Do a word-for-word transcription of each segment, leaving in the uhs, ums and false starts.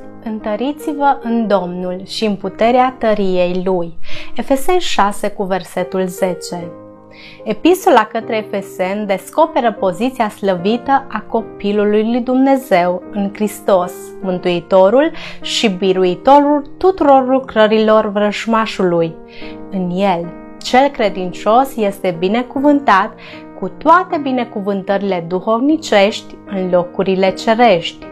Întăriți-vă în Domnul și în puterea tăriei Lui. Efeseni șase cu versetul zece. Epistola către Efeseni descoperă poziția slăvită a copilului lui Dumnezeu în Hristos, Mântuitorul și Biruitorul tuturor lucrărilor vrăjmașului. În el, cel credincios este binecuvântat cu toate binecuvântările duhovnicești în locurile cerești.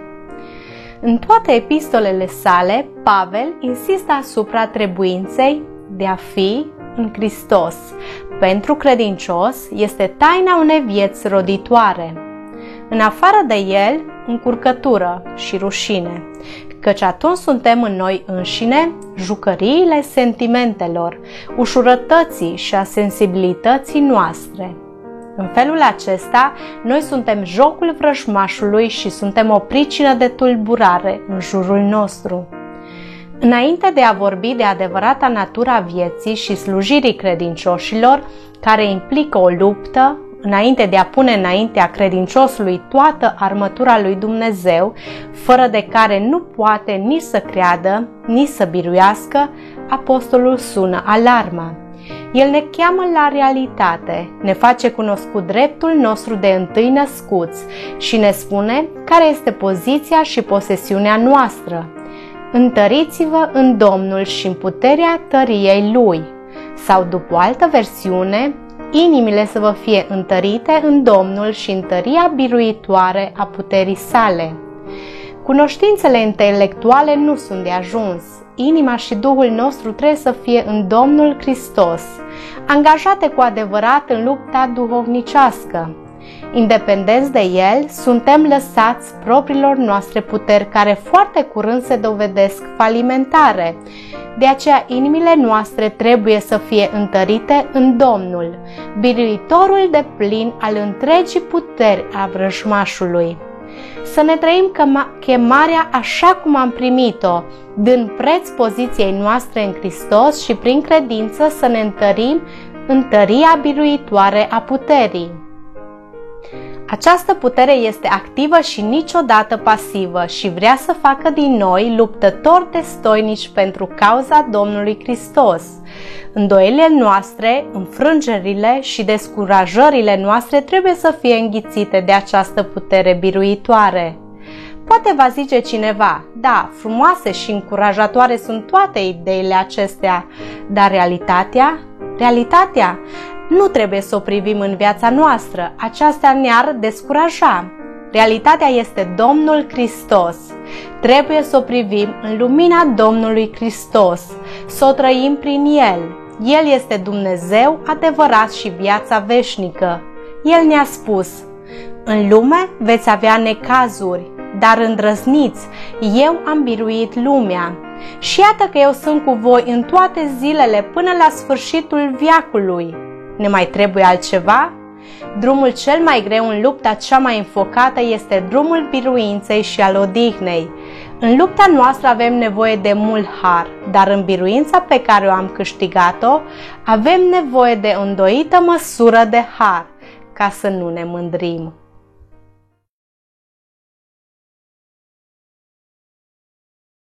În toate epistolele sale, Pavel insistă asupra trebuinței de a fi în Hristos. Pentru credincios este taina unei vieți roditoare. În afară de el, încurcătură și rușine, căci atunci suntem în noi înșine jucăriile sentimentelor, ușurătății și a sensibilității noastre. În felul acesta, noi suntem jocul vrăjmașului și suntem o pricină de tulburare în jurul nostru. Înainte de a vorbi de adevărata natura vieții și slujirii credincioșilor, care implică o luptă, înainte de a pune înaintea credinciosului toată armătura lui Dumnezeu, fără de care nu poate nici să creadă, nici să biruiască, apostolul sună alarma. El ne cheamă la realitate, ne face cunoscut dreptul nostru de întâi născuți și ne spune care este poziția și posesiunea noastră. Întăriți-vă în Domnul și în puterea tăriei Lui. Sau, după o altă versiune, inimile să vă fie întărite în Domnul și în tăria biruitoare a puterii sale. Cunoștințele intelectuale nu sunt de ajuns. Inima și Duhul nostru trebuie să fie în Domnul Hristos, angajate cu adevărat în lupta duhovnicească. Independenți de El, suntem lăsați propriilor noastre puteri care foarte curând se dovedesc falimentare. De aceea inimile noastre trebuie să fie întărite în Domnul, biruitorul de plin al întregii puteri a vrăjmașului. Să ne trăim chemarea așa cum am primit-o, dând preț poziției noastre în Hristos și prin credință să ne întărim în tăria biruitoare a puterii. Această putere este activă și niciodată pasivă și vrea să facă din noi luptători destoinici pentru cauza Domnului Hristos. Îndoielile noastre, înfrângerile și descurajările noastre trebuie să fie înghițite de această putere biruitoare. Poate va zice cineva, da, frumoase și încurajatoare sunt toate ideile acestea, dar realitatea? Realitatea? Nu trebuie să o privim în viața noastră, aceasta ne-ar descuraja. Realitatea este Domnul Hristos. Trebuie să o privim în lumina Domnului Hristos, să o trăim prin El. El este Dumnezeu adevărat și viața veșnică. El ne-a spus, în lume veți avea necazuri, dar îndrăzniți, eu am biruit lumea. Și iată că eu sunt cu voi în toate zilele până la sfârșitul veacului. Ne mai trebuie altceva? Drumul cel mai greu în lupta cea mai înfocată este drumul biruinței și al odihnei. În lupta noastră avem nevoie de mult har, dar în biruința pe care o am câștigat-o, avem nevoie de o îndoită măsură de har, ca să nu ne mândrim.